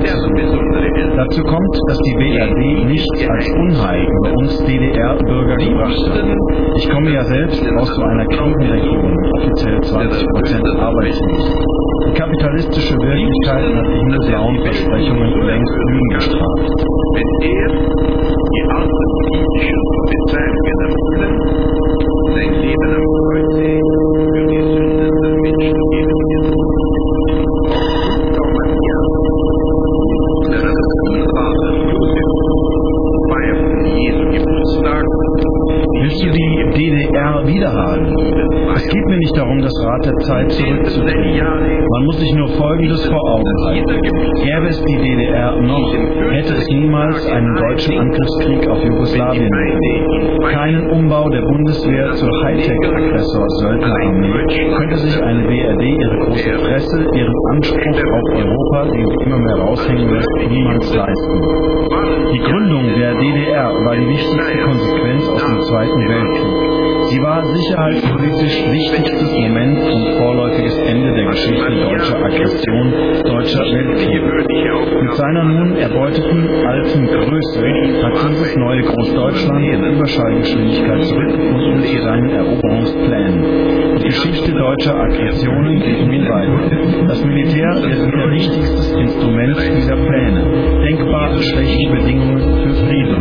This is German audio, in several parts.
Dazu kommt, dass die BRD nichts als Unheil über uns DDR-Bürger gebracht hat. Ich komme ja selbst aus so einer Krisenregion, offiziell 20% arbeitslos. Die kapitalistische Wirklichkeit hat die himmelblauen Versprechungen längst Lügen gestraft. Wenn die alten politischen Prophezeiungen erfüllen, sein Leben am Kreuze für die Sünden der Menschen geben wird. Frau Maria, der Vater Josef, feierten Jesu Geburtstag. Willst du die DDR wiederhaben? Es geht mir nicht darum, das Rad der Zeit zurückzudrehen. Man muss sich nur Folgendes vor Augen halten. Gäbe es die DDR noch, hätte es niemals einen deutschen Angriffskrieg auf Jugoslawien gegeben. Keinen Umbau der Bundeswehr zur Hightech-Aggressor-Söldnerarmee könnte sich eine BRD ihre große Presse, ihren Anspruch auf Europa, den sie immer mehr raushängen lässt, niemals leisten. Die Gründung der DDR war die wichtigste Konsequenz aus dem Zweiten Weltkrieg. Sie war sicherheitspolitisch wichtigstes Moment und vorläufiges Ende der Geschichte deutscher Aggression, deutscher Weltkrieg. Mit seiner nun erbeuteten alten Größe hat dieses neue Großdeutschland in Überschallgeschwindigkeit zurückgefunden zu seinen Eroberungsplänen. Die Geschichte deutscher Aggressionen geht nun weiter. Das Militär ist ihr wichtigstes Instrument dieser Pläne. Denkbar schlechte Bedingungen für Frieden.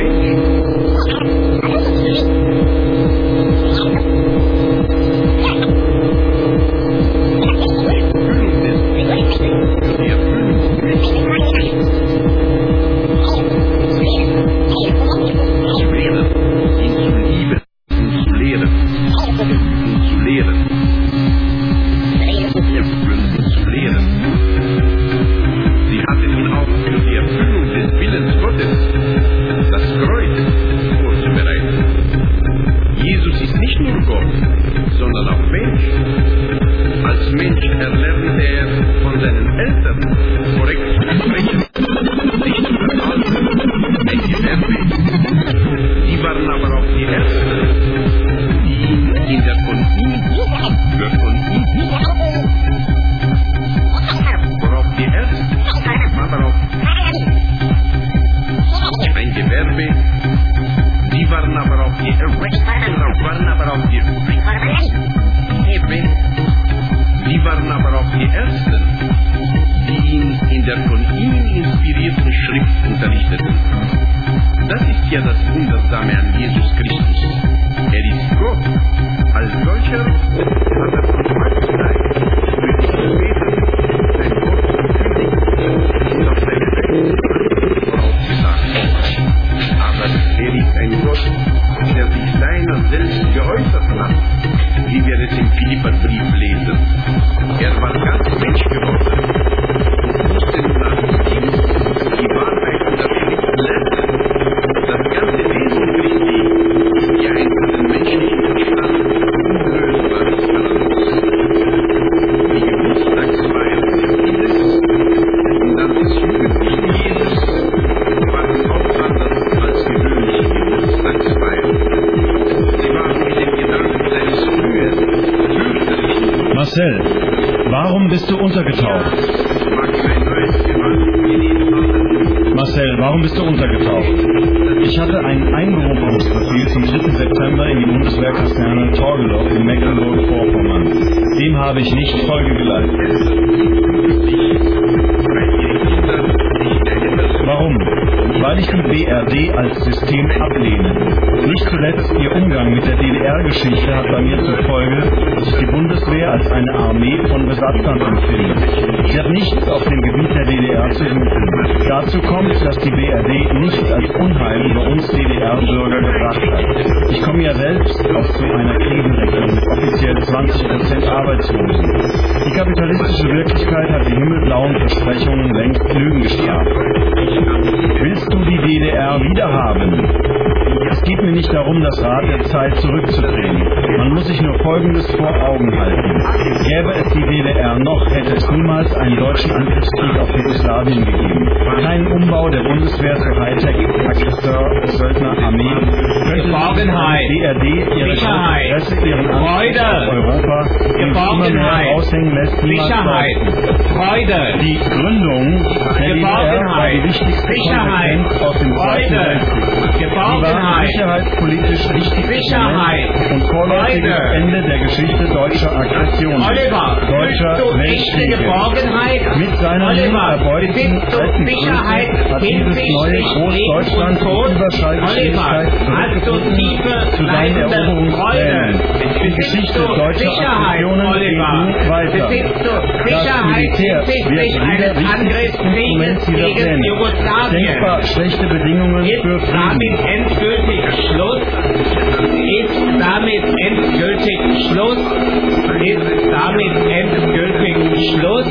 Marcel, warum bist du untergetaucht? Marcel, warum bist du untergetaucht? Ich hatte einen Einberufungsbefehl zum 3. September in die Bundeswehrkaserne Torgelow in Mecklenburg-Vorpommern. Dem habe ich nicht Folge geleistet. Warum? Weil ich die BRD als System ablehne. Nicht zuletzt ihr Umgang mit der DDR-Geschichte hat bei mir zur Folge, dass ich die Bundeswehr als eine Armee von Besatzern empfinde. Sie hat nichts auf dem Gebiet der DDR zu suchen. Dazu kommt, dass die BRD nichts als Unheil über uns DDR-Bürger gebracht hat. Ich komme ja selbst aus so einer Krisenregion mit offiziell 20% Arbeitslosen. Die kapitalistische Wirklichkeit hat die himmelblauen Versprechungen längst Lügen gestraft. Willst du die DDR wiederhaben? Es geht mir nicht darum, das Rad der Zeit zurückzudrehen. Man muss sich nur Folgendes vor Augen halten. Gäbe es die DDR noch, hätte es niemals einen deutschen Angriffskrieg auf Jugoslawien gegeben. Keinen neuen Umbau der Bundeswehr zur Hightech-Agressor-Söldner-Armee Geborgenheit, BRD ihre Sicherheit, Interesse, ihren Anspruch Freude, auf Europa immer mehr raushängen lässt, niemals Sicherheit, behaupten. Freude, Die Gründung der DDR war die wichtigste Sicherheit, Konsequenz aus dem Zweiten Freude, Weltkrieg. Sie war Geborgenheit, sicherheitspolitisch wichtigste Sicherheit, und vorläufiges Freude. Ende der Geschichte deutscher Aggression, Oliver, deutscher bist du echte Weltkriege. Geborgenheit? Mit seiner nun Oliver, erbeuteten besitzt du alten Sicherheit Größe hat dieses neue hinsichtlich Großdeutschland Leben und Tod? die Überschallgeschwindigkeit Oliver, hast du zurückgefunden tiefe, zu seinen bleibende Eroberungsplänen. Freude? Die Besitzt Geschichte du deutscher Sicherheit, Aggressionen geht Oliver? nun weiter. Besitzt du Das Sicherheit Militär wird hinsichtlich wieder eines wichtigstes Instrument Angriffskrieges dieser gegen Pläne. Jugoslawien? Denkbar schlechte Bedingungen Ist für damit Frieden. endgültig Schluss? Ist damit endgültig Schluss? Ist damit endgültig Schluss?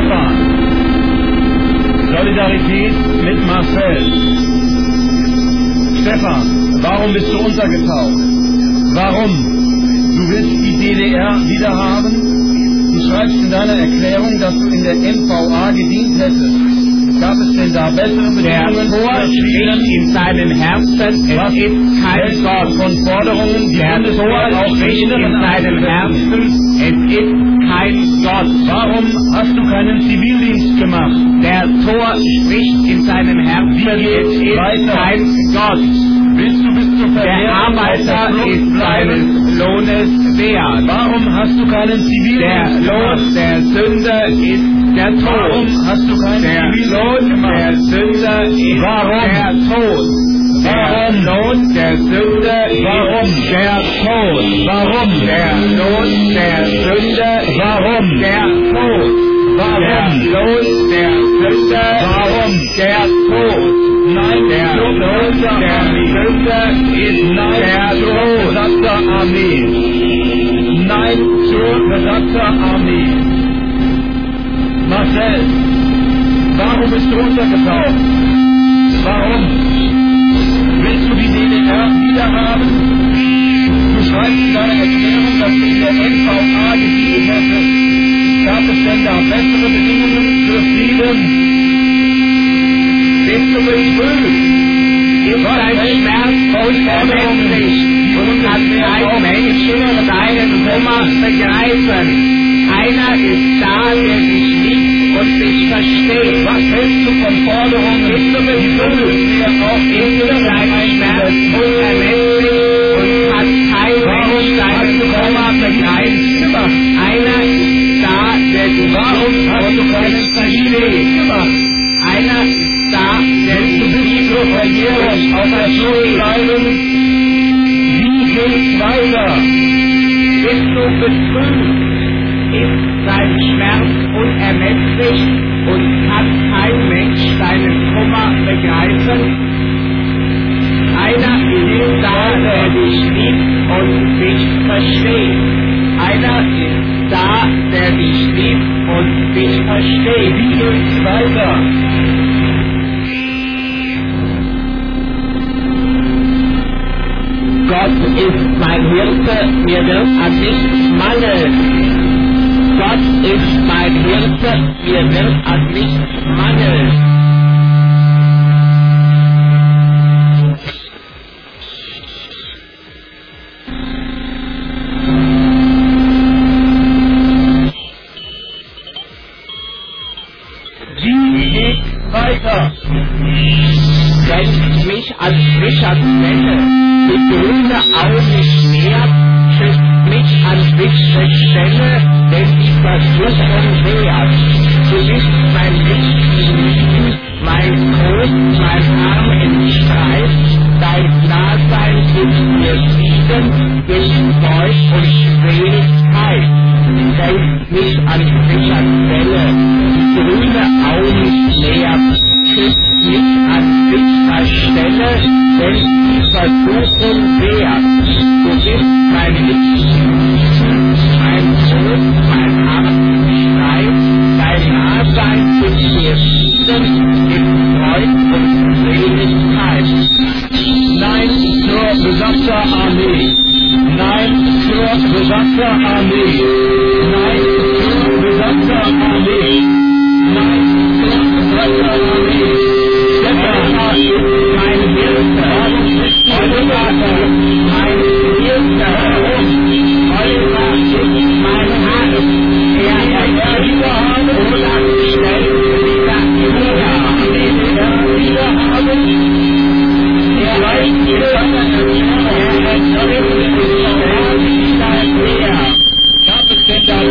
Stefan. Solidarität mit Marcel. Stefan, warum bist du untergetaucht? Warum? Du willst die DDR wiederhaben? Du schreibst in deiner Erklärung, dass du in der MVA gedient hättest. Gab es denn da bessere Bedingungen? Der Tor spricht in seinem Herzen, es ist kein Gott. Von Forderungen, die Der Tor spricht in seinem Herzen, es ist kein Gott. Warum hast du keinen Zivildienst gemacht? Der Tor spricht in seinem Herzen, es ist kein Gott. Willst du bis zur Der Verheerung Arbeiter auf der Flucht ist bleiben? seines Lohnes wert. Warum hast du keinen Der Zivildienst Lohn gemacht? der Sünde ist der Warum Tod. hast du keinen Der Zivildienst Lohn der gemacht? Sünde ist Warum? der Tod. Der Warum? Lohn der Sünde Warum? ist der Tod. Warum? Der Lohn der Sünde Warum? ist der Tod. Warum? Der Lohn der Sünde Warum? ist der Tod. Nein, Der zur Lohn besatzter der Armee. Sünde ist Nein, der zur Tod. besatzter Armee. Nein, zur besatzter Armee. Marcel, warum bist du untergetaucht? Warum? Willst du die DDR wiederhaben? Du schreibst in deiner Erklärung, dass du in der MVA gedient hättest. Gab es denn da bessere Bedingungen für Frieden? Bist du betrübt? Ist dein Schmerz unermesslich und kann kein Mensch deinen Kummer begreifen. Einer ist da, der dich liebt und dich versteht. Was hältst du von Forderungen? Bist du betrübt? Ist dein Schmerz unermesslich und kann kein Mensch deinen Kummer begreifen. Einer ist da, der dich liebt und dich versteht. Einer ist da, der die Bibel verjährig auf der Schule bleiben. Wie geht's weiter? Bist du betrübt? Ist dein Schmerz unermesslich und kann kein Mensch deinen Kummer begreifen? Einer ist da, der dich liebt und dich versteht. Einer ist da, der dich liebt und dich versteht. Wie geht's weiter? Gott ist mein Hirte, mir wird an nichts mangeln. Gott ist mein Hirte, mir wird an nichts mangeln. Wie geht's weiter? Wenn mich an frischer Quelle die grüne Au nicht nährt, schützt mich an fixe Stelle, denn die Versuchung wehrt. Du bist mein Licht im Lieben, mein Trost, mein Arm im Streit, dein Dasein gibt mir Frieden, durch Freud und Seligkeit. Hältst mich an frischer Quelle, die grüne Au nicht nährt, schützt mich an fixer Stelle, denn die Versuchung wehrt. Du bist mein Licht, mein Trost, mein Arm im Streit, dein Dasein gibt mir Frieden, gibt Freud und Seligkeit. Nein zur besatzter Armee. Nein zur besatzter Armee. Nein zur besatzter Armee. Nein zur besatzter Armee. Stefan ist mein Hirte. Oliver ist mein Hirte. Oliver ist mein Herz. Er wiederhaben oder schnell wieder wiederhaben. Er reicht dir seine Gab es denn da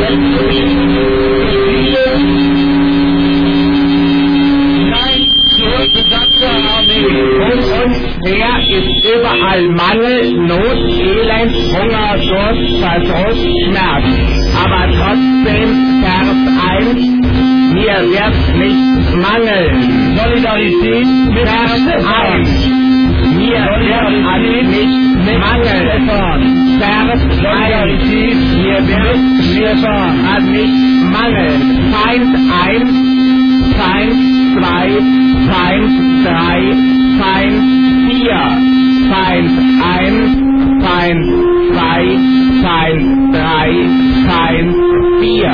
Nein zur besatzter Armee. Um uns her ist überall Mangel, Not, Elend, Hunger, Durst, Verdruss, Schmerz. Aber trotzdem, Vers 1, Mir wird nicht mangeln. Solidarität mit Vers Stefan. 1. Mir wird an nicht mangeln. Vers 1. Solidarität Mir wird Stefan. an nicht mangeln. Feind 1, Feind 2, Feind 3, Feind 4. Feind 1, Feind 2, Feind 3, Feind 4.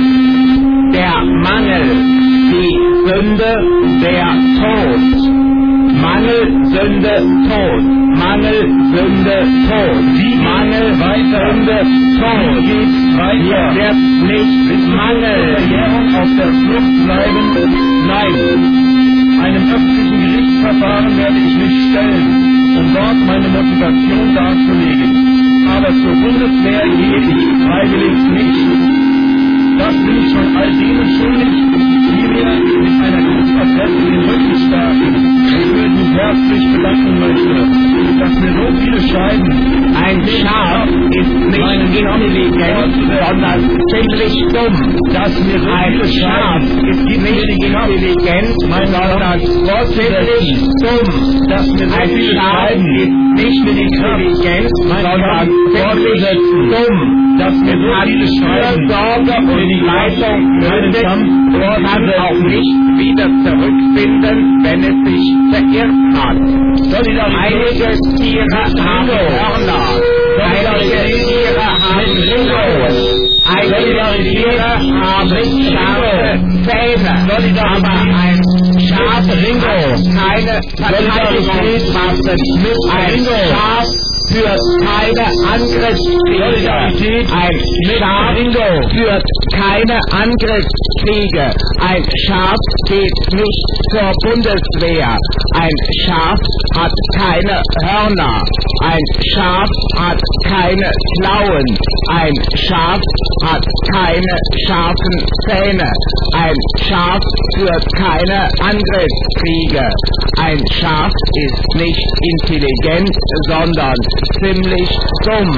Der Mangel, die Sünde, der Tod. Mangel, Sünde, Tod. Mangel, Sünde, Tod. Mangel, Sünde, Tod. Hier wird nicht Mangel. Verjährung auf der Flucht bleiben? Nein. Einem öffentlichen Gerichtsverfahren werde ich mich stellen, um dort meine Motivation darzulegen. Aber zur Bundeswehr gehe ich freiwillig nicht. Das bin ich schon all denen schuldig, die mir mit einer Grußadresse den Rücken stärken, wofür ich mich herzlich bedanken möchte, dass mir so viele schreiben. Ein Schaf ist nicht intelligent, sondern ziemlich dumm. Dass mir so Ein viele Schaf schreiben, ist nicht intelligent, sondern ziemlich dumm. dass mir so Ein viele Schaf schreiben, ist nicht intelligent, sondern ziemlich dumm. dass mir so Hat viele schreiben, Fürsorge und Leitung nötig und kann auch nicht wieder zurückfinden, wenn es sich verirrt hat. Einige Tiere haben Hörner, einige Tiere haben Klauen, einige Tiere haben scharfe Zähne, aber ein Schaf hat keine Verteidigungswaffen. Ein Schaf führt keine Angriffskriege. Ein Schaf führt keine Angriffskriege. Ein Schaf geht nicht zur Bundeswehr. Ein Schaf hat keine Hörner. Ein Schaf hat keine Klauen. Ein Schaf hat keine scharfen Zähne. Ein Schaf führt keine Angriffskriege. Ein Schaf ist nicht intelligent, sondern ziemlich dumm.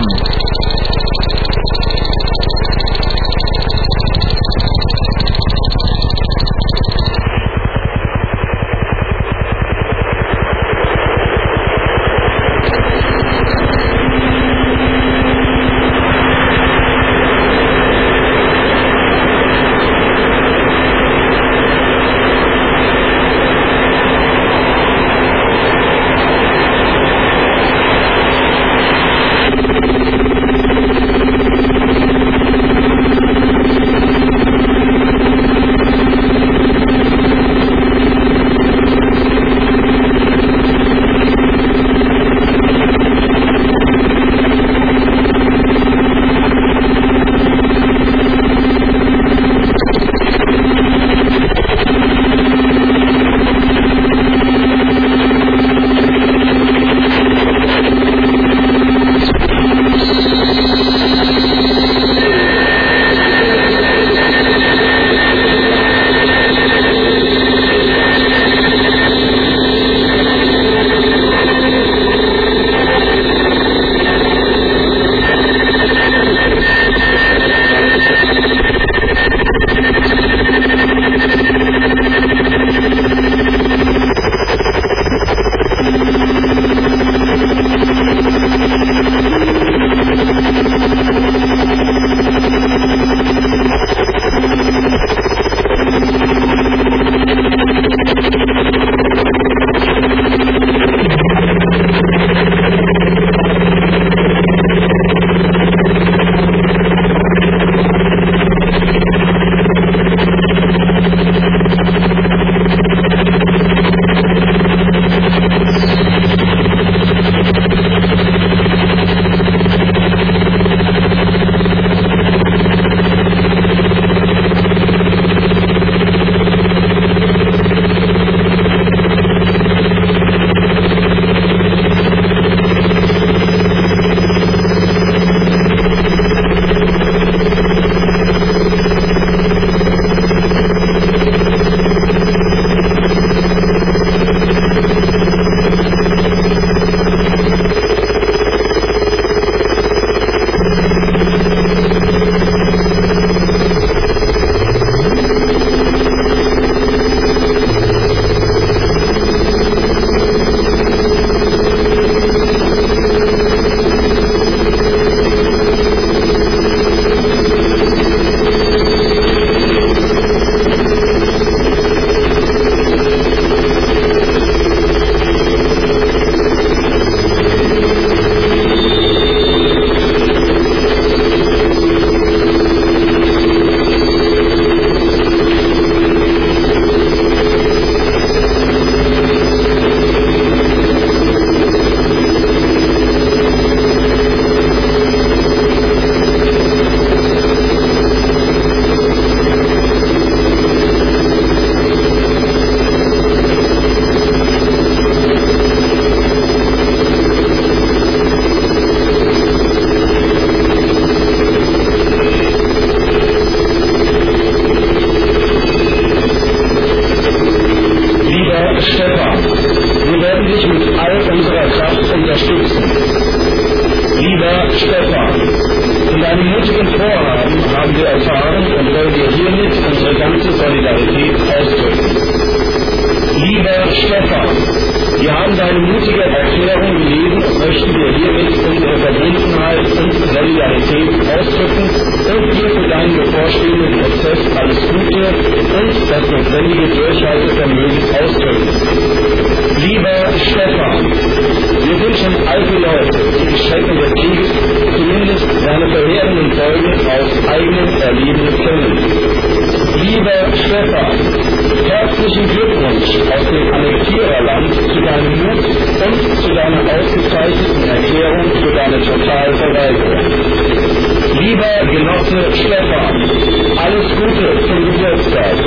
wir erfahren und wollen dir hiermit unsere ganze Solidarität ausdrücken. Lieber Stefan, wir haben deine mutige Erklärung gelesen und möchten dir hiermit unsere Verbundenheit und Solidarität ausdrücken und dir für deinen bevorstehenden Prozess alles Gute und das notwendige Durchhaltevermögen ausdrücken. Lieber Stefan, wir sind schon alte Leute, die die Schrecken des Krieges, zumindest seine verheerenden Folgen aus eigenem Erleben kennen. Lieber Stefan, herzlichen Glückwunsch aus dem Annektiererland zu deinem Mut und zu deiner ausgezeichneten Erklärung für deine Totalverweigerung. Lieber Genosse Stefan, alles Gute zum Geburtstag.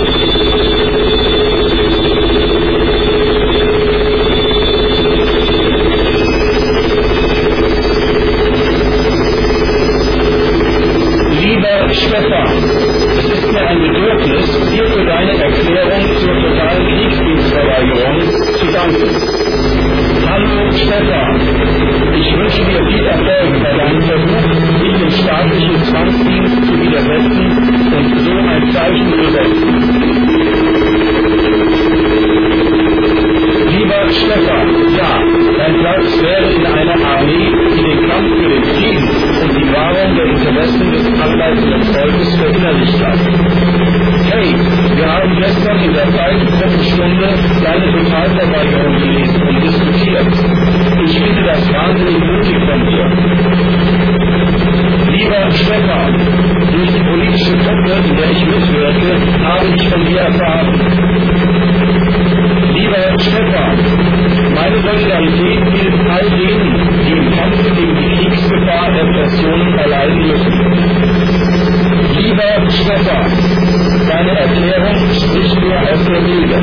Stefan, es ist mir ein Bedürfnis, dir für deine Erklärung zur totalen Kriegsdienstverweigerung zu danken. Hallo Stefan, ich wünsche dir viel Erfolg bei deinem Versuch, dich dem staatlichen Zwangsdienst zu widersetzen und so ein Zeichen zu setzen. Lieber Stefan, ja, dein Platz wäre in einer Armee, die den Kampf für den Frieden und die Wahrung der Interessen des anleitenden Volkes verinnerlicht hat. Hey, wir haben gestern in der Zeitgruppenstunde deine Totalverweigerung gelesen und diskutiert. Ich finde das wahnsinnig mutig von dir. Lieber Stefan, durch die politische Gruppe, in der ich mitwirke, habe ich von dir erfahren. Lieber Stefan, meine Solidarität gilt all denen, die im Kampf gegen die Kriegsgefahr Repressionen erleiden müssen. Lieber Stefan, deine Erklärung spricht nur aus der Seele.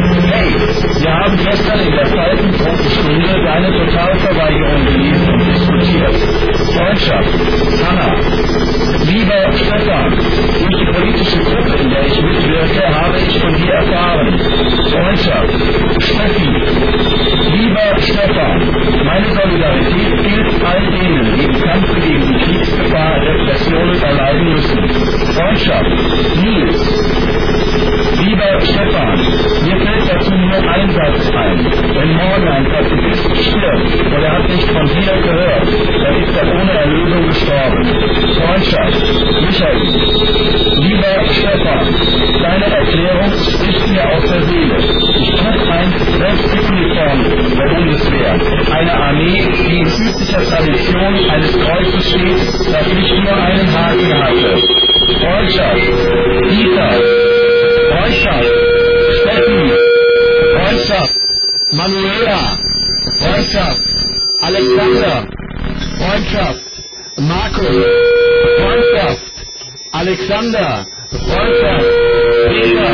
Wir haben gestern in der zweiten Gruppenstunde deine Totalverweigerung gelesen und diskutiert. nicht von dir gehört, dann ist er ohne Erlösung gestorben. Freundschaft, Michael, lieber Stefan, deine Erklärung spricht mir aus der Seele. Ich trug einst selbst die Uniform der Bundeswehr, eine Armee, die in üblicher Tradition eines Kreuzes steht, das nicht nur einen Haken hatte. Freundschaft, Dieter, Freundschaft, Steffen, Freundschaft, Manuela, Freundschaft, Alexander, Freundschaft, Markus, Freundschaft, Alexander, Freundschaft, Peter.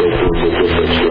Thank you.